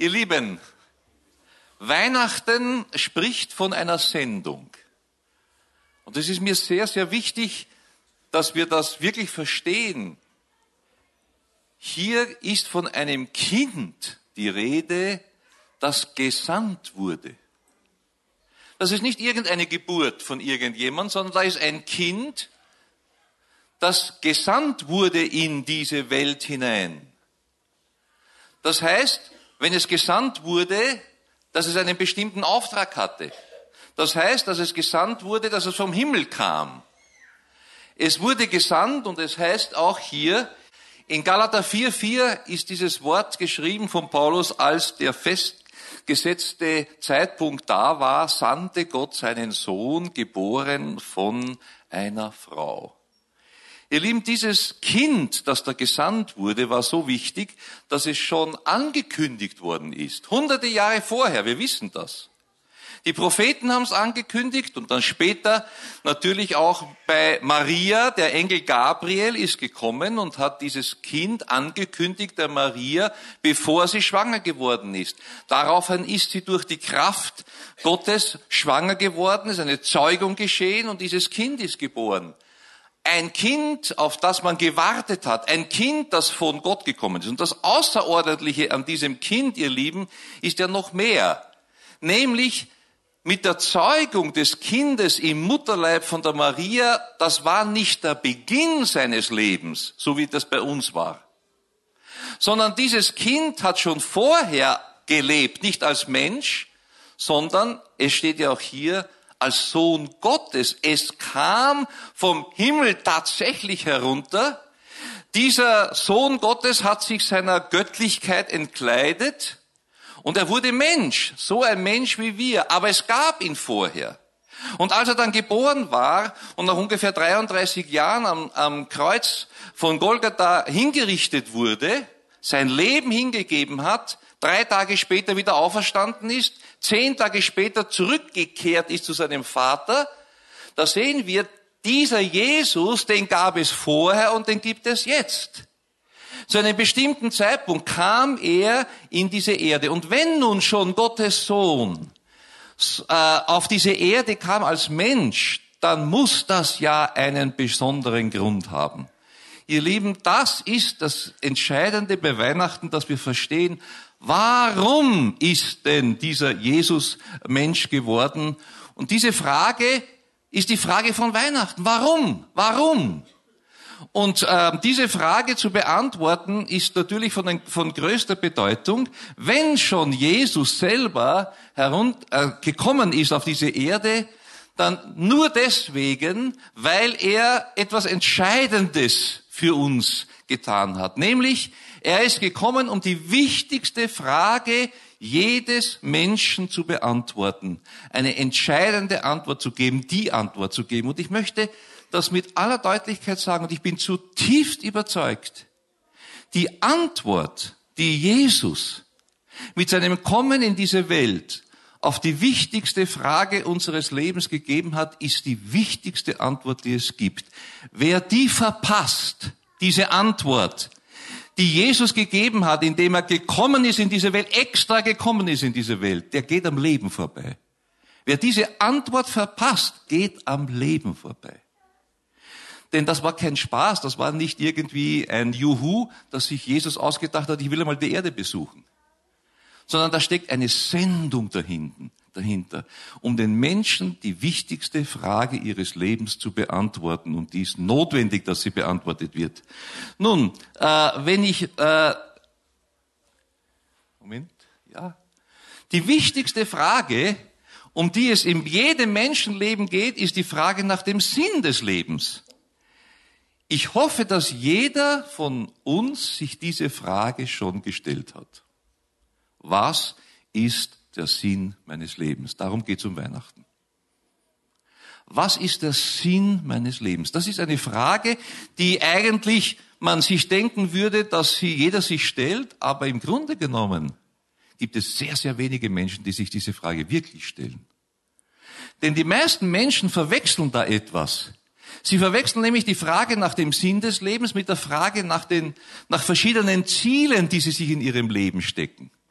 Ihr Lieben, Weihnachten spricht von einer Sendung. Und es ist mir sehr, sehr wichtig, dass wir das wirklich verstehen. Hier ist von einem Kind die Rede, das gesandt wurde. Das ist nicht irgendeine Geburt von irgendjemandem, sondern da ist ein Kind, das gesandt wurde in diese Welt hinein. Das heißt, wenn es gesandt wurde, dass es einen bestimmten Auftrag hatte. Das heißt, dass es gesandt wurde, dass es vom Himmel kam. Es wurde gesandt und es heißt auch hier, in Galater 4,4 ist dieses Wort geschrieben von Paulus, als der festgesetzte Zeitpunkt da war, sandte Gott seinen Sohn, geboren von einer Frau. Ihr Lieben, dieses Kind, das da gesandt wurde, war so wichtig, dass es schon angekündigt worden ist. Hunderte Jahre vorher, wir wissen das. Die Propheten haben es angekündigt und dann später natürlich auch bei Maria, der Engel Gabriel ist gekommen und hat dieses Kind angekündigt, der Maria, bevor sie schwanger geworden ist. Daraufhin ist sie durch die Kraft Gottes schwanger geworden, ist eine Zeugung geschehen und dieses Kind ist geboren. Ein Kind, auf das man gewartet hat, ein Kind, das von Gott gekommen ist. Und das Außerordentliche an diesem Kind, ihr Lieben, ist ja noch mehr. Nämlich mit der Zeugung des Kindes im Mutterleib von der Maria, das war nicht der Beginn seines Lebens, so wie das bei uns war. Sondern dieses Kind hat schon vorher gelebt, nicht als Mensch, sondern, es steht ja auch hier, als Sohn Gottes. Es kam vom Himmel tatsächlich herunter. Dieser Sohn Gottes hat sich seiner Göttlichkeit entkleidet und er wurde Mensch, so ein Mensch wie wir. Aber es gab ihn vorher. Und als er dann geboren war und nach ungefähr 33 Jahren am Kreuz von Golgatha hingerichtet wurde, sein Leben hingegeben hat, 3 Tage später wieder auferstanden ist, 10 Tage später zurückgekehrt ist zu seinem Vater, da sehen wir, dieser Jesus, den gab es vorher und den gibt es jetzt. Zu einem bestimmten Zeitpunkt kam er in diese Erde. Und wenn nun schon Gottes Sohn auf diese Erde kam als Mensch, dann muss das ja einen besonderen Grund haben. Ihr Lieben, das ist das Entscheidende bei Weihnachten, dass wir verstehen, warum ist denn dieser Jesus Mensch geworden? Und diese Frage ist die Frage von Weihnachten. Warum? Warum? Und diese Frage zu beantworten ist natürlich von größter Bedeutung, wenn schon Jesus selber gekommen ist auf diese Erde, dann nur deswegen, weil er etwas Entscheidendes für uns getan hat. Nämlich, er ist gekommen, um die wichtigste Frage jedes Menschen zu beantworten. Eine entscheidende Antwort zu geben, die Antwort zu geben. Und ich möchte das mit aller Deutlichkeit sagen, und ich bin zutiefst überzeugt, die Antwort, die Jesus mit seinem Kommen in diese Welt auf die wichtigste Frage unseres Lebens gegeben hat, ist die wichtigste Antwort, die es gibt. Wer die verpasst, diese Antwort, die Jesus gegeben hat, indem er gekommen ist in diese Welt, extra gekommen ist in diese Welt, der geht am Leben vorbei. Wer diese Antwort verpasst, geht am Leben vorbei. Denn das war kein Spaß, das war nicht irgendwie ein Juhu, dass sich Jesus ausgedacht hat, ich will einmal die Erde besuchen. Sondern da steckt eine Sendung dahinter, um den Menschen die wichtigste Frage ihres Lebens zu beantworten. Und die ist notwendig, dass sie beantwortet wird. Nun, die wichtigste Frage, um die es in jedem Menschenleben geht, ist die Frage nach dem Sinn des Lebens. Ich hoffe, dass jeder von uns sich diese Frage schon gestellt hat. Was ist der Sinn meines Lebens? Darum geht es um Weihnachten. Was ist der Sinn meines Lebens? Das ist eine Frage, die eigentlich man sich denken würde, dass jeder sich stellt, aber im Grunde genommen gibt es sehr, sehr wenige Menschen, die sich diese Frage wirklich stellen. Denn die meisten Menschen verwechseln da etwas. Sie verwechseln nämlich die Frage nach dem Sinn des Lebens mit der Frage nach verschiedenen Zielen, die sie sich in ihrem Leben stecken.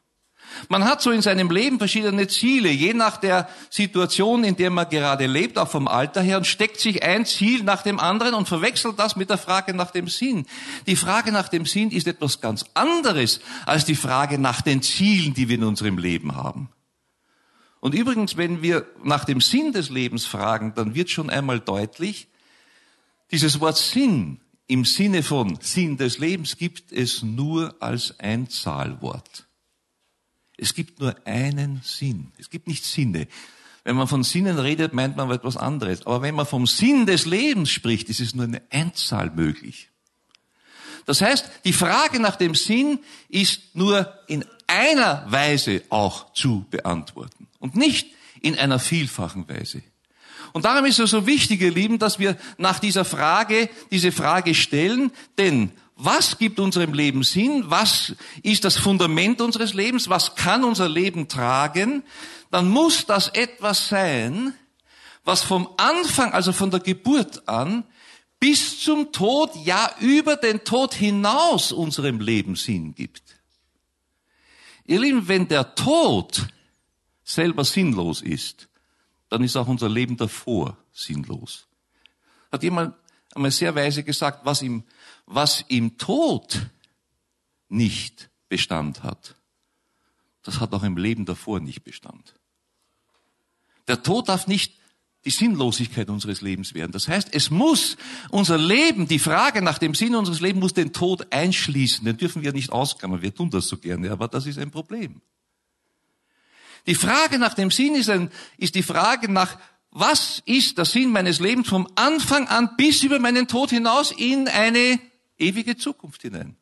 Man hat so in seinem Leben verschiedene Ziele, je nach der Situation, in der man gerade lebt, auch vom Alter her, und steckt sich ein Ziel nach dem anderen und verwechselt das mit der Frage nach dem Sinn. Die Frage nach dem Sinn ist etwas ganz anderes als die Frage nach den Zielen, die wir in unserem Leben haben. Und übrigens, wenn wir nach dem Sinn des Lebens fragen, dann wird schon einmal deutlich, dieses Wort Sinn im Sinne von Sinn des Lebens gibt es nur als Einzahlwort. Es gibt nur einen Sinn. Es gibt nicht Sinne. Wenn man von Sinnen redet, meint man etwas anderes. Aber wenn man vom Sinn des Lebens spricht, ist es nur eine Einzahl möglich. Das heißt, die Frage nach dem Sinn ist nur in einer Weise auch zu beantworten und nicht in einer vielfachen Weise. Und darum ist es so wichtig, ihr Lieben, dass wir nach dieser Frage diese Frage stellen, denn was gibt unserem Leben Sinn? Was ist das Fundament unseres Lebens? Was kann unser Leben tragen? Dann muss das etwas sein, was vom Anfang, also von der Geburt an, bis zum Tod, ja über den Tod hinaus unserem Leben Sinn gibt. Ihr Lieben, wenn der Tod selber sinnlos ist, dann ist auch unser Leben davor sinnlos. Hat jemand einmal sehr weise gesagt, was im Tod nicht Bestand hat, das hat auch im Leben davor nicht Bestand. Der Tod darf nicht die Sinnlosigkeit unseres Lebens werden. Das heißt, es muss unser Leben, die Frage nach dem Sinn unseres Lebens muss den Tod einschließen. Den dürfen wir nicht ausklammern. Wir tun das so gerne, aber das ist ein Problem. Die Frage nach dem Sinn ist die Frage nach, was ist der Sinn meines Lebens vom Anfang an bis über meinen Tod hinaus in eine ewige Zukunft hinein.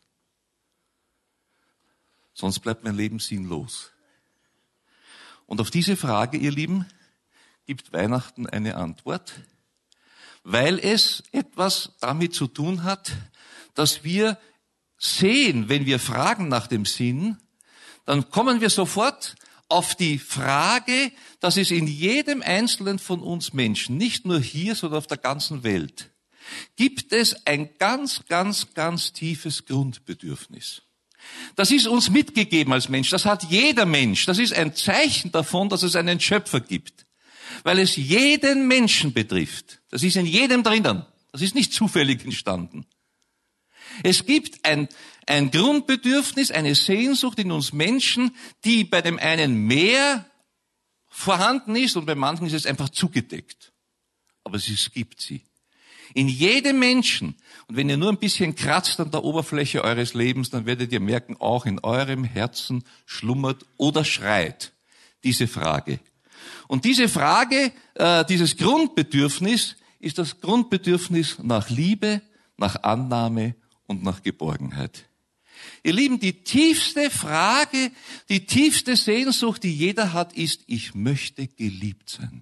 Sonst bleibt mein Leben sinnlos. Und auf diese Frage, ihr Lieben, gibt Weihnachten eine Antwort, weil es etwas damit zu tun hat, dass wir sehen, wenn wir fragen nach dem Sinn, dann kommen wir sofort auf die Frage, dass es in jedem Einzelnen von uns Menschen, nicht nur hier, sondern auf der ganzen Welt, gibt es ein ganz, ganz, ganz tiefes Grundbedürfnis. Das ist uns mitgegeben als Mensch, das hat jeder Mensch. Das ist ein Zeichen davon, dass es einen Schöpfer gibt, weil es jeden Menschen betrifft. Das ist in jedem drinnen. Das ist nicht zufällig entstanden. Es gibt ein Grundbedürfnis, eine Sehnsucht in uns Menschen, die bei dem einen mehr vorhanden ist und bei manchen ist es einfach zugedeckt. Aber es gibt sie. In jedem Menschen. Und wenn ihr nur ein bisschen kratzt an der Oberfläche eures Lebens, dann werdet ihr merken, auch in eurem Herzen schlummert oder schreit diese Frage. Und diese Frage, dieses Grundbedürfnis, ist das Grundbedürfnis nach Liebe, nach Annahme und nach Geborgenheit. Ihr Lieben, die tiefste Frage, die tiefste Sehnsucht, die jeder hat, ist, ich möchte geliebt sein.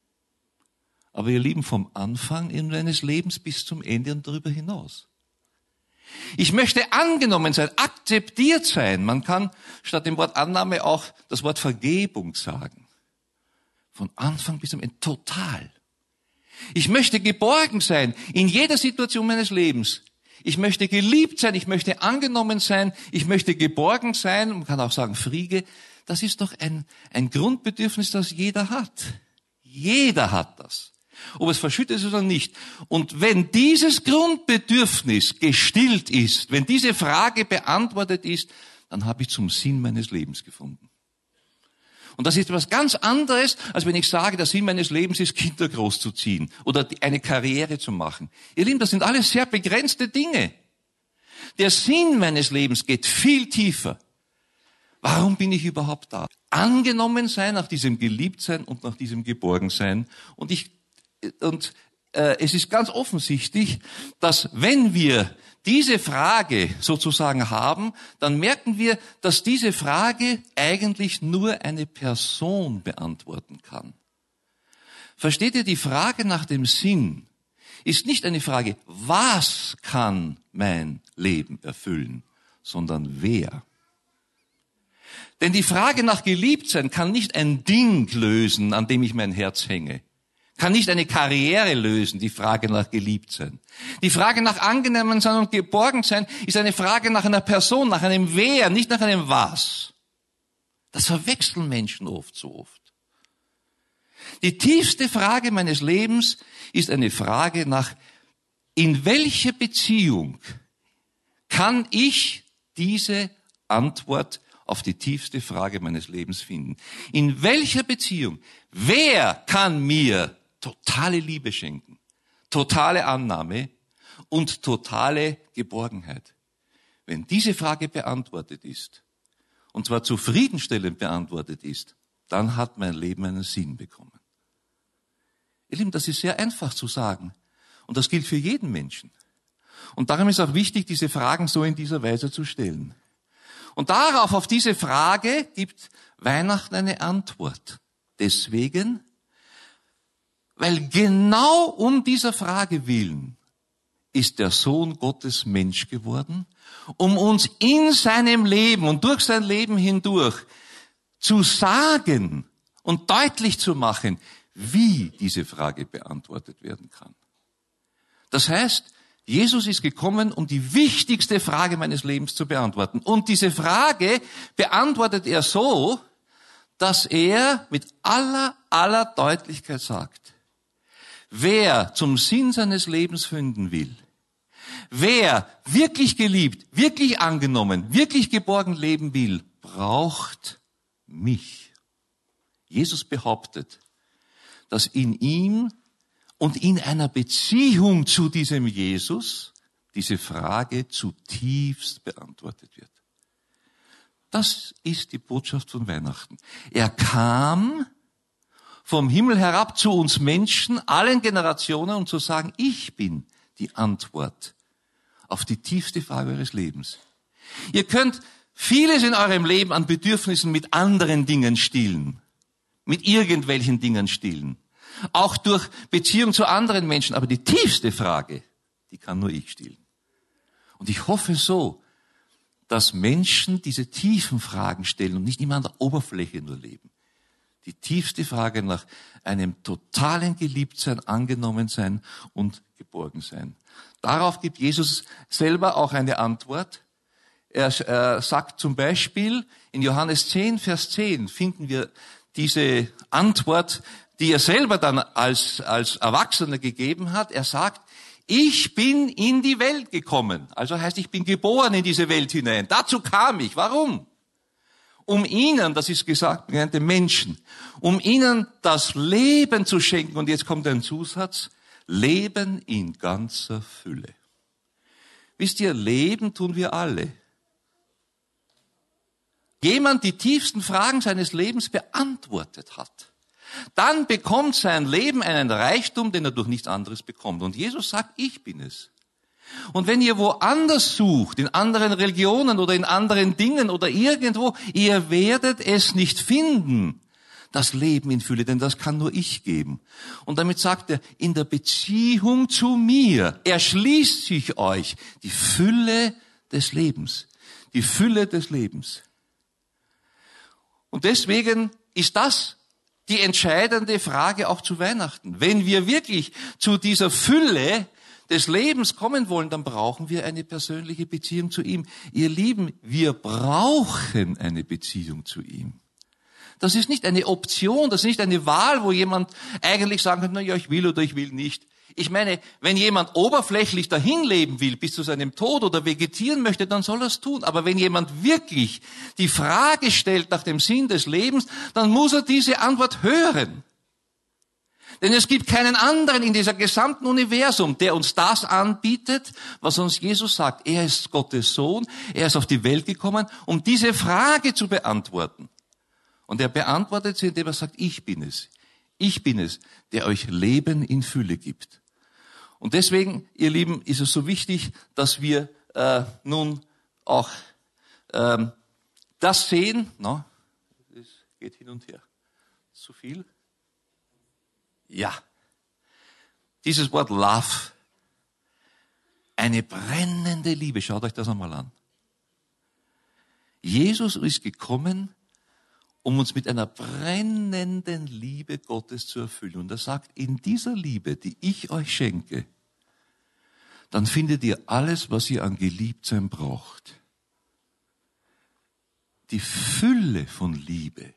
Aber ihr Lieben, vom Anfang meines Lebens bis zum Ende und darüber hinaus. Ich möchte angenommen sein, akzeptiert sein. Man kann statt dem Wort Annahme auch das Wort Vergebung sagen. Von Anfang bis zum Ende, total. Ich möchte geborgen sein in jeder Situation meines Lebens. Ich möchte geliebt sein, ich möchte angenommen sein, ich möchte geborgen sein. Man kann auch sagen Friede. Das ist doch ein Grundbedürfnis, das jeder hat. Jeder hat das. Ob es verschüttet ist oder nicht. Und wenn dieses Grundbedürfnis gestillt ist, wenn diese Frage beantwortet ist, dann habe ich zum Sinn meines Lebens gefunden. Und das ist etwas ganz anderes, als wenn ich sage, der Sinn meines Lebens ist, Kinder großzuziehen oder eine Karriere zu machen. Ihr Lieben, das sind alles sehr begrenzte Dinge. Der Sinn meines Lebens geht viel tiefer. Warum bin ich überhaupt da? Angenommen sein nach diesem Geliebtsein und nach diesem Geborgensein. Und es ist ganz offensichtlich, dass wenn wir diese Frage sozusagen haben, dann merken wir, dass diese Frage eigentlich nur eine Person beantworten kann. Versteht ihr, die Frage nach dem Sinn ist nicht eine Frage, was kann mein Leben erfüllen, sondern wer. Denn die Frage nach Geliebtsein kann nicht ein Ding lösen, an dem ich mein Herz hänge. Kann nicht eine Karriere lösen, die Frage nach Geliebtsein. Die Frage nach Angenommensein und Geborgensein ist eine Frage nach einer Person, nach einem Wer, nicht nach einem Was. Das verwechseln Menschen oft so oft. Die tiefste Frage meines Lebens ist eine Frage nach, in welcher Beziehung kann ich diese Antwort auf die tiefste Frage meines Lebens finden? In welcher Beziehung? Wer kann mir totale Liebe schenken, totale Annahme und totale Geborgenheit? Wenn diese Frage beantwortet ist, und zwar zufriedenstellend beantwortet ist, dann hat mein Leben einen Sinn bekommen. Ihr Lieben, das ist sehr einfach zu sagen. Und das gilt für jeden Menschen. Und darum ist auch wichtig, diese Fragen so in dieser Weise zu stellen. Und darauf, auf diese Frage, gibt Weihnachten eine Antwort. Deswegen, weil genau um dieser Frage willen ist der Sohn Gottes Mensch geworden, um uns in seinem Leben und durch sein Leben hindurch zu sagen und deutlich zu machen, wie diese Frage beantwortet werden kann. Das heißt, Jesus ist gekommen, um die wichtigste Frage meines Lebens zu beantworten. Und diese Frage beantwortet er so, dass er mit aller Deutlichkeit sagt, wer zum Sinn seines Lebens finden will, wer wirklich geliebt, wirklich angenommen, wirklich geborgen leben will, braucht mich. Jesus behauptet, dass in ihm und in einer Beziehung zu diesem Jesus diese Frage zutiefst beantwortet wird. Das ist die Botschaft von Weihnachten. Er kam vom Himmel herab zu uns Menschen, allen Generationen, um zu sagen, ich bin die Antwort auf die tiefste Frage eures Lebens. Ihr könnt vieles in eurem Leben an Bedürfnissen mit anderen Dingen stillen, mit irgendwelchen Dingen stillen, auch durch Beziehung zu anderen Menschen. Aber die tiefste Frage, die kann nur ich stillen. Und ich hoffe so, dass Menschen diese tiefen Fragen stellen und nicht immer an der Oberfläche nur leben. Die tiefste Frage nach einem totalen Geliebtsein, Angenommensein und Geborgensein. Darauf gibt Jesus selber auch eine Antwort. Er sagt zum Beispiel, in Johannes 10, Vers 10 finden wir diese Antwort, die er selber dann als Erwachsener gegeben hat. Er sagt, ich bin in die Welt gekommen. Also heißt, ich bin geboren in diese Welt hinein. Dazu kam ich. Warum? Um ihnen, das ist gesagt, den Menschen, um ihnen das Leben zu schenken. Und jetzt kommt ein Zusatz, Leben in ganzer Fülle. Wisst ihr, leben tun wir alle. Jemand die tiefsten Fragen seines Lebens beantwortet hat, dann bekommt sein Leben einen Reichtum, den er durch nichts anderes bekommt. Und Jesus sagt, ich bin es. Und wenn ihr woanders sucht, in anderen Religionen oder in anderen Dingen oder irgendwo, ihr werdet es nicht finden, das Leben in Fülle, denn das kann nur ich geben. Und damit sagt er, in der Beziehung zu mir erschließt sich euch die Fülle des Lebens. Die Fülle des Lebens. Und deswegen ist das die entscheidende Frage auch zu Weihnachten. Wenn wir wirklich zu dieser Fülle des Lebens kommen wollen, dann brauchen wir eine persönliche Beziehung zu ihm. Ihr Lieben, wir brauchen eine Beziehung zu ihm. Das ist nicht eine Option, das ist nicht eine Wahl, wo jemand eigentlich sagen kann, na ja, ich will oder ich will nicht. Ich meine, wenn jemand oberflächlich dahin leben will, bis zu seinem Tod oder vegetieren möchte, dann soll er es tun. Aber wenn jemand wirklich die Frage stellt nach dem Sinn des Lebens, dann muss er diese Antwort hören. Denn es gibt keinen anderen in dieser gesamten Universum, der uns das anbietet, was uns Jesus sagt. Er ist Gottes Sohn, er ist auf die Welt gekommen, um diese Frage zu beantworten. Und er beantwortet sie, indem er sagt, ich bin es. Ich bin es, der euch Leben in Fülle gibt. Und deswegen, ihr Lieben, ist es so wichtig, dass wir nun auch das sehen. No, es geht hin und her. Zu viel? Ja. Dieses Wort Love. Eine brennende Liebe. Schaut euch das einmal an. Jesus ist gekommen, um uns mit einer brennenden Liebe Gottes zu erfüllen. Und er sagt, in dieser Liebe, die ich euch schenke, dann findet ihr alles, was ihr an Geliebtsein braucht. die Fülle von Liebe.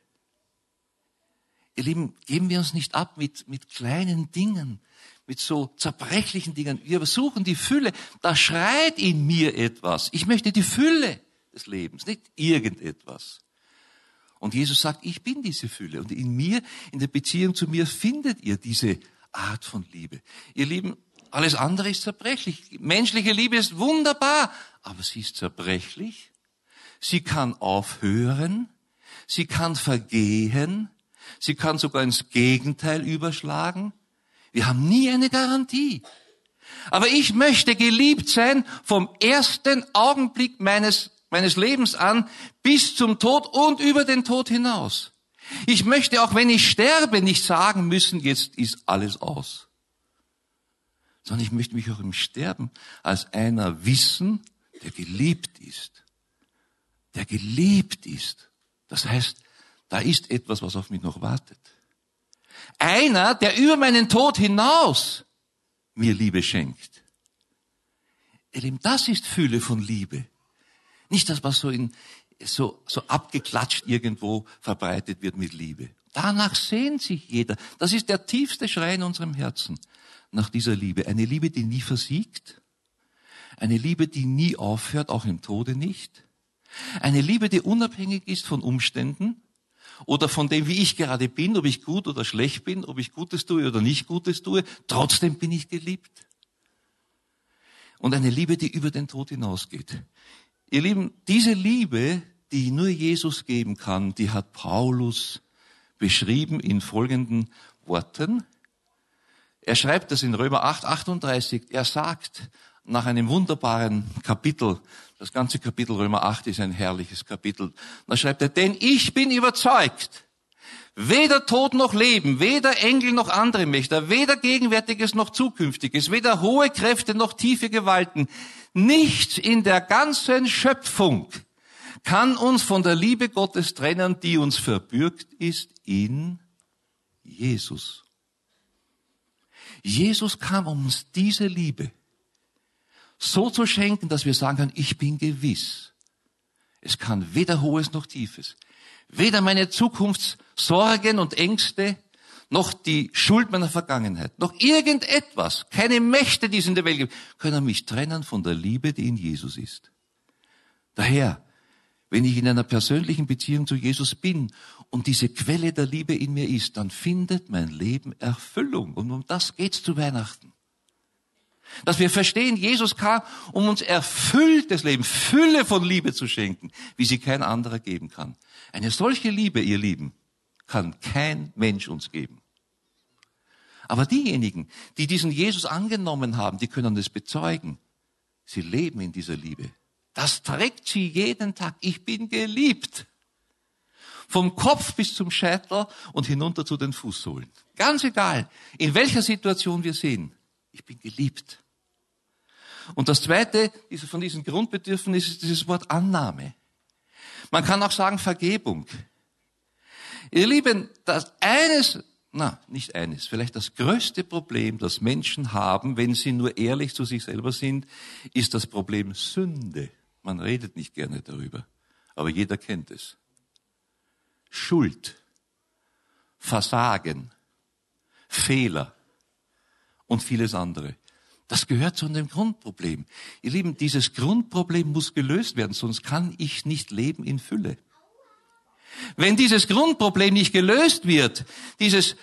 Ihr Lieben, geben wir uns nicht ab mit kleinen Dingen, mit so zerbrechlichen Dingen. Wir suchen die Fülle. Da schreit in mir etwas. Ich möchte die Fülle des Lebens, nicht irgendetwas. Und Jesus sagt, ich bin diese Fülle. Und in mir, in der Beziehung zu mir, findet ihr diese Art von Liebe. Ihr Lieben, alles andere ist zerbrechlich. Menschliche Liebe ist wunderbar, aber sie ist zerbrechlich. Sie kann aufhören. Sie kann vergehen. Sie kann sogar ins Gegenteil überschlagen. Wir haben nie eine Garantie. Aber ich möchte geliebt sein vom ersten Augenblick meines Lebens an bis zum Tod und über den Tod hinaus. Ich möchte, auch wenn ich sterbe, nicht sagen müssen, jetzt ist alles aus. Sondern ich möchte mich auch im Sterben als einer wissen, der geliebt ist. Der geliebt ist. Das heißt, da ist etwas, was auf mich noch wartet. Einer, der über meinen Tod hinaus mir Liebe schenkt. Ihr Lieben, das ist Fülle von Liebe. Nicht das, was so abgeklatscht irgendwo verbreitet wird mit Liebe. Danach sehnt sich jeder. Das ist der tiefste Schrei in unserem Herzen nach dieser Liebe. Eine Liebe, die nie versiegt. Eine Liebe, die nie aufhört, auch im Tode nicht. Eine Liebe, die unabhängig ist von Umständen oder von dem, wie ich gerade bin, ob ich gut oder schlecht bin, ob ich Gutes tue oder nicht Gutes tue. Trotzdem bin ich geliebt. Und eine Liebe, die über den Tod hinausgeht. Ihr Lieben, diese Liebe, die nur Jesus geben kann, die hat Paulus beschrieben in folgenden Worten. Er schreibt das in Römer 8, 38. Er sagt nach einem wunderbaren Kapitel, das ganze Kapitel Römer 8 ist ein herrliches Kapitel, da schreibt er, denn ich bin überzeugt, weder Tod noch Leben, weder Engel noch andere Mächte, weder Gegenwärtiges noch Zukünftiges, weder hohe Kräfte noch tiefe Gewalten, nichts in der ganzen Schöpfung kann uns von der Liebe Gottes trennen, die uns verbürgt ist in Jesus. Jesus kam, um uns diese Liebe so zu schenken, dass wir sagen können, ich bin gewiss. Es kann weder Hohes noch Tiefes, weder meine Zukunftssorgen und Ängste, noch die Schuld meiner Vergangenheit, noch irgendetwas, keine Mächte, die es in der Welt gibt, können mich trennen von der Liebe, die in Jesus ist. Daher, wenn ich in einer persönlichen Beziehung zu Jesus bin und diese Quelle der Liebe in mir ist, dann findet mein Leben Erfüllung. Und um das geht's zu Weihnachten. Dass wir verstehen, Jesus kam, um uns erfülltes Leben, Fülle von Liebe zu schenken, wie sie kein anderer geben kann. Eine solche Liebe, ihr Lieben, kann kein Mensch uns geben. Aber diejenigen, die diesen Jesus angenommen haben, die können es bezeugen. Sie leben in dieser Liebe. Das trägt sie jeden Tag. Ich bin geliebt. Vom Kopf bis zum Scheitel und hinunter zu den Fußsohlen. Ganz egal, in welcher Situation wir sind. Ich bin geliebt. Und das Zweite von diesen Grundbedürfnissen ist dieses Wort Annahme. Man kann auch sagen Vergebung. Ihr Lieben, vielleicht das größte Problem, das Menschen haben, wenn sie nur ehrlich zu sich selber sind, ist das Problem Sünde. Man redet nicht gerne darüber, aber jeder kennt es. Schuld, Versagen, Fehler und vieles andere. Das gehört zu dem Grundproblem. Ihr Lieben, dieses Grundproblem muss gelöst werden, sonst kann ich nicht leben in Fülle. Wenn dieses Grundproblem nicht gelöst wird, dieses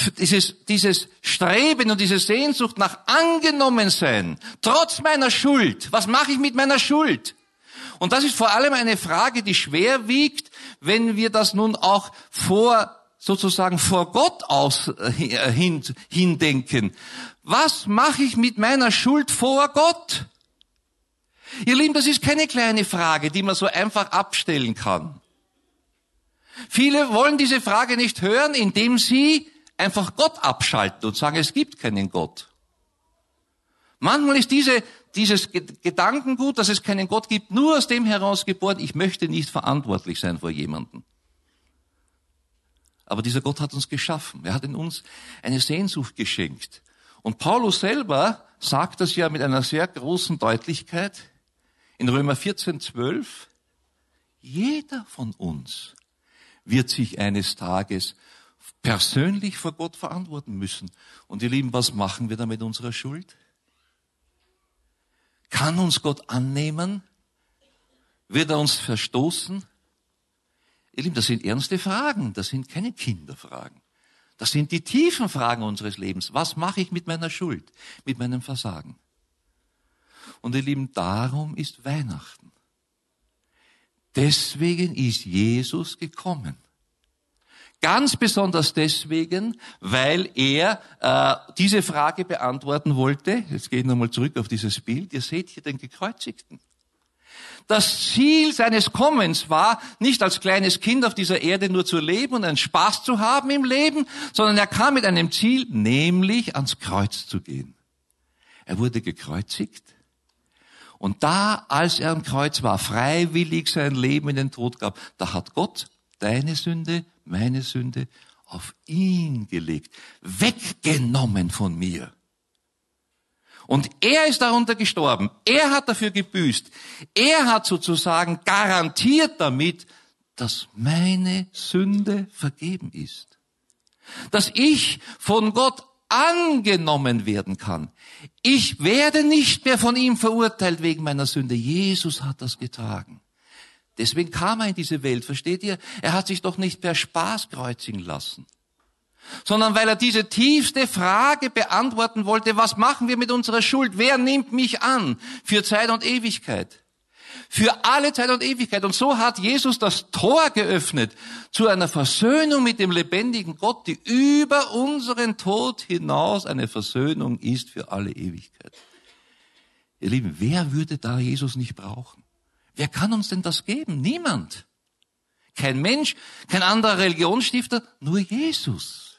Streben und diese Sehnsucht nach Angenommensein, trotz meiner Schuld, was mache ich mit meiner Schuld? Und das ist vor allem eine Frage, die schwer wiegt, wenn wir das nun auch vor Gott hindenken. Was mache ich mit meiner Schuld vor Gott? Ihr Lieben, das ist keine kleine Frage, die man so einfach abstellen kann. Viele wollen diese Frage nicht hören, indem sie einfach Gott abschalten und sagen, es gibt keinen Gott. Manchmal ist dieses Gedankengut, dass es keinen Gott gibt, nur aus dem herausgeboren, ich möchte nicht verantwortlich sein vor jemandem. Aber dieser Gott hat uns geschaffen. Er hat in uns eine Sehnsucht geschenkt. Und Paulus selber sagt das ja mit einer sehr großen Deutlichkeit in Römer 14,12. Jeder von uns wird sich eines Tages persönlich vor Gott verantworten müssen. Und ihr Lieben, was machen wir da mit unserer Schuld? Kann uns Gott annehmen? Wird er uns verstoßen? Ihr Lieben, das sind ernste Fragen, das sind keine Kinderfragen. Das sind die tiefen Fragen unseres Lebens. Was mache ich mit meiner Schuld, mit meinem Versagen? Und ihr Lieben, darum ist Weihnachten. Deswegen ist Jesus gekommen. Ganz besonders deswegen, weil er diese Frage beantworten wollte. Jetzt gehe ich nochmal zurück auf dieses Bild. Ihr seht hier den Gekreuzigten. Das Ziel seines Kommens war, nicht als kleines Kind auf dieser Erde nur zu leben und einen Spaß zu haben im Leben, sondern er kam mit einem Ziel, nämlich ans Kreuz zu gehen. Er wurde gekreuzigt. Und da, als er am Kreuz war, freiwillig sein Leben in den Tod gab, da hat Gott deine Sünde, meine Sünde auf ihn gelegt, weggenommen von mir. Und er ist darunter gestorben. Er hat dafür gebüßt. Er hat sozusagen garantiert damit, dass meine Sünde vergeben ist. Dass ich von Gott angenommen werden kann. Ich werde nicht mehr von ihm verurteilt wegen meiner Sünde. Jesus hat das getragen. Deswegen kam er in diese Welt, versteht ihr? Er hat sich doch nicht per Spaß kreuzigen lassen, sondern weil er diese tiefste Frage beantworten wollte, was machen wir mit unserer Schuld? Wer nimmt mich an für Zeit und Ewigkeit? Für alle Zeit und Ewigkeit. Und so hat Jesus das Tor geöffnet zu einer Versöhnung mit dem lebendigen Gott, die über unseren Tod hinaus eine Versöhnung ist für alle Ewigkeit. Ihr Lieben, wer würde da Jesus nicht brauchen? Wer kann uns denn das geben? Niemand. Kein Mensch, kein anderer Religionsstifter, nur Jesus.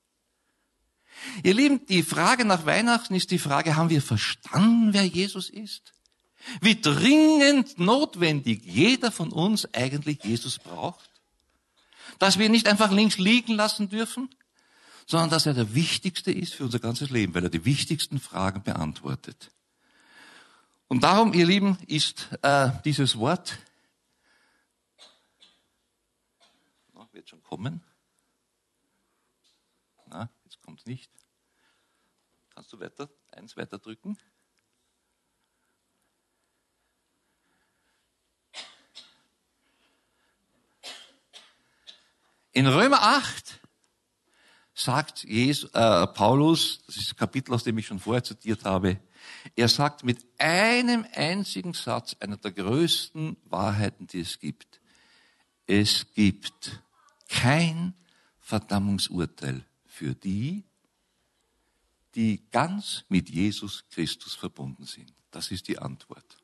Ihr Lieben, die Frage nach Weihnachten ist die Frage, haben wir verstanden, wer Jesus ist? Wie dringend notwendig jeder von uns eigentlich Jesus braucht? Dass wir ihn nicht einfach links liegen lassen dürfen, sondern dass er der Wichtigste ist für unser ganzes Leben, weil er die wichtigsten Fragen beantwortet. Und darum, ihr Lieben, ist dieses Wort, wird schon kommen. Na, jetzt kommt es nicht. Kannst du eins weiter drücken? In Römer 8 sagt Paulus, das ist das Kapitel, aus dem ich schon vorher zitiert habe, er sagt mit einem einzigen Satz, einer der größten Wahrheiten, die es gibt. Es gibt kein Verdammungsurteil für die, die ganz mit Jesus Christus verbunden sind. Das ist die Antwort.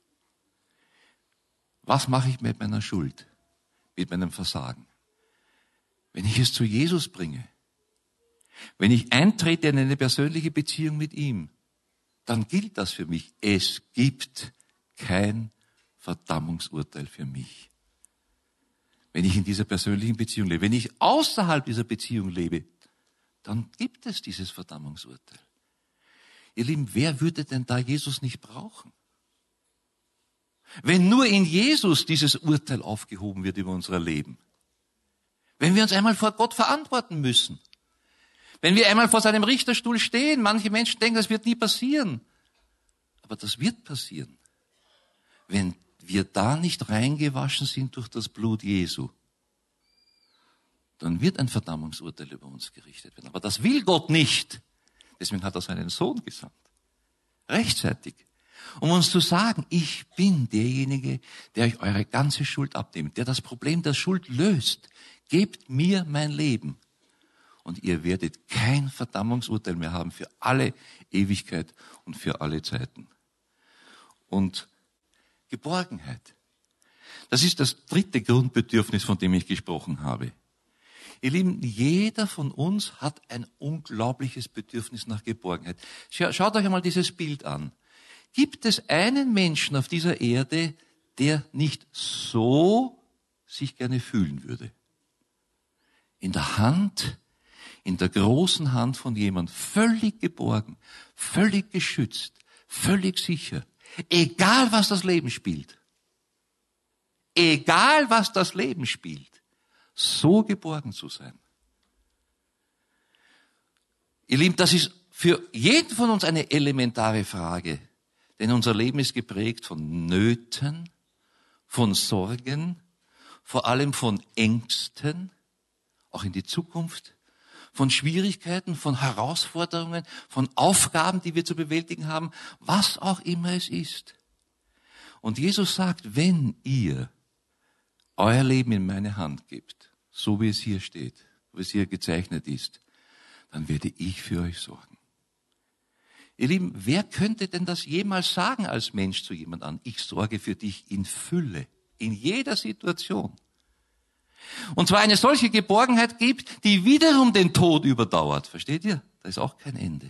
Was mache ich mit meiner Schuld, mit meinem Versagen? Wenn ich es zu Jesus bringe, wenn ich eintrete in eine persönliche Beziehung mit ihm, dann gilt das für mich. Es gibt kein Verdammungsurteil für mich. Wenn ich in dieser persönlichen Beziehung lebe, wenn ich außerhalb dieser Beziehung lebe, dann gibt es dieses Verdammungsurteil. Ihr Lieben, wer würde denn da Jesus nicht brauchen? Wenn nur in Jesus dieses Urteil aufgehoben wird über unser Leben. Wenn wir uns einmal vor Gott verantworten müssen. Wenn wir einmal vor seinem Richterstuhl stehen, manche Menschen denken, das wird nie passieren. Aber das wird passieren. Wenn wir da nicht reingewaschen sind durch das Blut Jesu, dann wird ein Verdammungsurteil über uns gerichtet werden. Aber das will Gott nicht. Deswegen hat er seinen Sohn gesandt. Rechtzeitig. Um uns zu sagen, ich bin derjenige, der euch eure ganze Schuld abnimmt, der das Problem der Schuld löst. Gebt mir mein Leben. Und ihr werdet kein Verdammungsurteil mehr haben für alle Ewigkeit und für alle Zeiten. Und Geborgenheit. Das ist das dritte Grundbedürfnis, von dem ich gesprochen habe. Ihr Lieben, jeder von uns hat ein unglaubliches Bedürfnis nach Geborgenheit. Schaut euch einmal dieses Bild an. Gibt es einen Menschen auf dieser Erde, der nicht so sich gerne fühlen würde? In der Hand, in der großen Hand von jemand, völlig geborgen, völlig geschützt, völlig sicher. Egal, was das Leben spielt. egal was das Leben spielt, so geborgen zu sein. Ihr Lieben, das ist für jeden von uns eine elementare Frage, denn unser Leben ist geprägt von Nöten, von Sorgen, vor allem von Ängsten, auch in die Zukunft, von Schwierigkeiten, von Herausforderungen, von Aufgaben, die wir zu bewältigen haben, was auch immer es ist. Und Jesus sagt, wenn ihr euer Leben in meine Hand gebt, so wie es hier steht, wie es hier gezeichnet ist, dann werde ich für euch sorgen. Ihr Lieben, wer könnte denn das jemals sagen als Mensch zu jemand an? Ich sorge für dich in Fülle, in jeder Situation. Und zwar eine solche Geborgenheit gibt, die wiederum den Tod überdauert. Versteht ihr? Da ist auch kein Ende.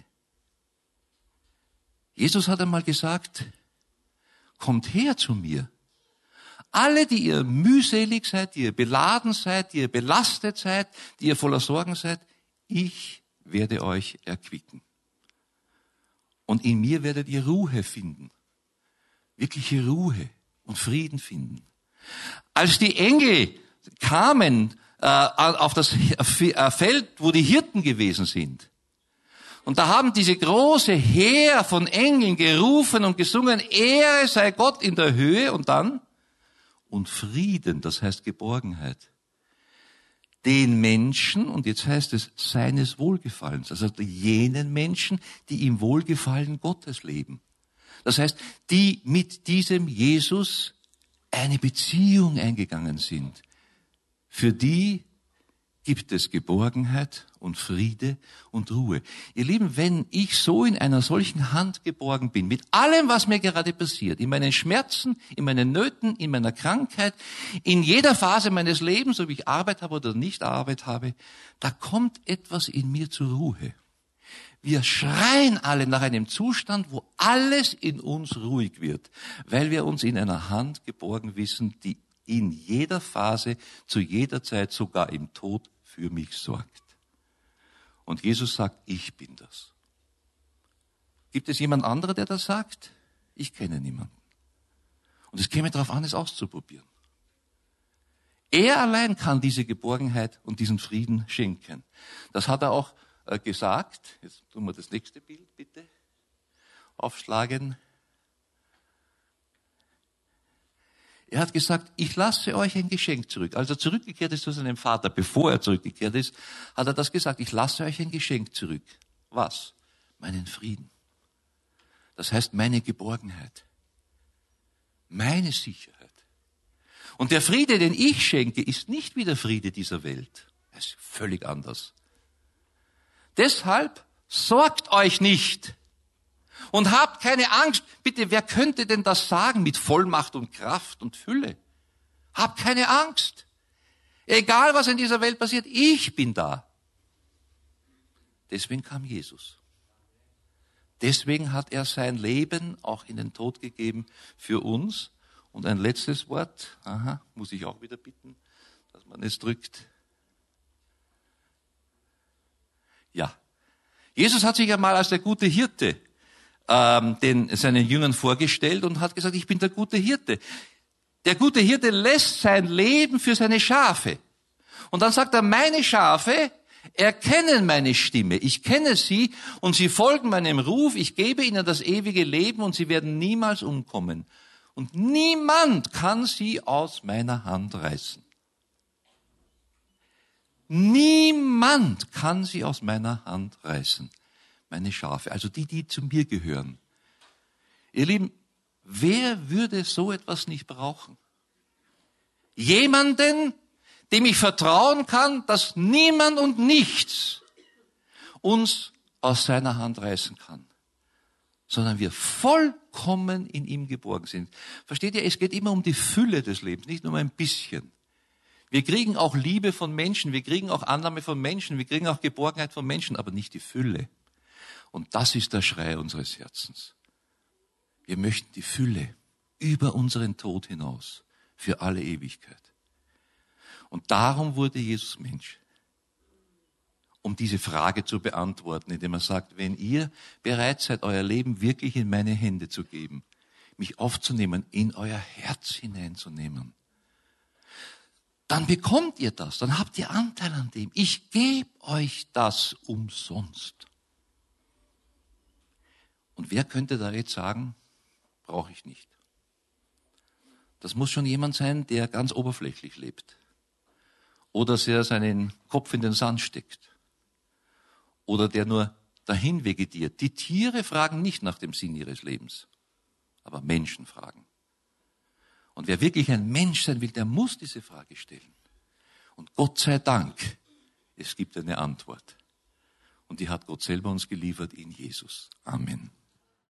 Jesus hat einmal gesagt, kommt her zu mir. Alle, die ihr mühselig seid, die ihr beladen seid, die ihr belastet seid, die ihr voller Sorgen seid, ich werde euch erquicken. Und in mir werdet ihr Ruhe finden. Wirkliche Ruhe und Frieden finden. Als die Engel kamen auf das Feld, wo die Hirten gewesen sind, und da haben diese große Heer von Engeln gerufen und gesungen, Ehre sei Gott in der Höhe, und dann, und Frieden, das heißt Geborgenheit, den Menschen, und jetzt heißt es, seines Wohlgefallens, also jenen Menschen, die im Wohlgefallen Gottes leben. Das heißt, die mit diesem Jesus eine Beziehung eingegangen sind. Für die gibt es Geborgenheit und Friede und Ruhe. Ihr Lieben, wenn ich so in einer solchen Hand geborgen bin, mit allem, was mir gerade passiert, in meinen Schmerzen, in meinen Nöten, in meiner Krankheit, in jeder Phase meines Lebens, ob ich Arbeit habe oder nicht Arbeit habe, da kommt etwas in mir zur Ruhe. Wir schreien alle nach einem Zustand, wo alles in uns ruhig wird, weil wir uns in einer Hand geborgen wissen, die in jeder Phase, zu jeder Zeit, sogar im Tod für mich sorgt. Und Jesus sagt, ich bin das. Gibt es jemand anderen, der das sagt? Ich kenne niemanden. Und es käme darauf an, es auszuprobieren. Er allein kann diese Geborgenheit und diesen Frieden schenken. Das hat er auch gesagt. Jetzt tun wir das nächste Bild bitte aufschlagen. Er hat gesagt, ich lasse euch ein Geschenk zurück. Als er zurückgekehrt ist zu seinem Vater, bevor er zurückgekehrt ist, hat er das gesagt, ich lasse euch ein Geschenk zurück. Was? Meinen Frieden. Das heißt, meine Geborgenheit. Meine Sicherheit. Und der Friede, den ich schenke, ist nicht wie der Friede dieser Welt. Er ist völlig anders. Deshalb sorgt euch nicht. Und habt keine Angst. Bitte, wer könnte denn das sagen mit Vollmacht und Kraft und Fülle? Habt keine Angst. Egal, was in dieser Welt passiert, ich bin da. Deswegen kam Jesus. Deswegen hat er sein Leben auch in den Tod gegeben für uns. Und ein letztes Wort, muss ich auch wieder bitten, dass man es drückt. Ja, Jesus hat sich einmal als der gute Hirte seinen Jüngern vorgestellt und hat gesagt, ich bin der gute Hirte. Der gute Hirte lässt sein Leben für seine Schafe. Und dann sagt er, meine Schafe erkennen meine Stimme. Ich kenne sie und sie folgen meinem Ruf. Ich gebe ihnen das ewige Leben und sie werden niemals umkommen. Und niemand kann sie aus meiner Hand reißen. Niemand kann sie aus meiner Hand reißen. Meine Schafe, also die zu mir gehören. Ihr Lieben, wer würde so etwas nicht brauchen? Jemanden, dem ich vertrauen kann, dass niemand und nichts uns aus seiner Hand reißen kann, sondern wir vollkommen in ihm geborgen sind. Versteht ihr, es geht immer um die Fülle des Lebens, nicht nur um ein bisschen. Wir kriegen auch Liebe von Menschen, wir kriegen auch Annahme von Menschen, wir kriegen auch Geborgenheit von Menschen, aber nicht die Fülle. Und das ist der Schrei unseres Herzens. Wir möchten die Fülle über unseren Tod hinaus für alle Ewigkeit. Und darum wurde Jesus Mensch, um diese Frage zu beantworten, indem er sagt, wenn ihr bereit seid, euer Leben wirklich in meine Hände zu geben, mich aufzunehmen, in euer Herz hineinzunehmen, dann bekommt ihr das, dann habt ihr Anteil an dem. Ich gebe euch das umsonst. Und wer könnte da jetzt sagen, brauche ich nicht? Das muss schon jemand sein, der ganz oberflächlich lebt. Oder der seinen Kopf in den Sand steckt. Oder der nur dahin vegetiert. Die Tiere fragen nicht nach dem Sinn ihres Lebens, aber Menschen fragen. Und wer wirklich ein Mensch sein will, der muss diese Frage stellen. Und Gott sei Dank, es gibt eine Antwort. Und die hat Gott selber uns geliefert in Jesus. Amen.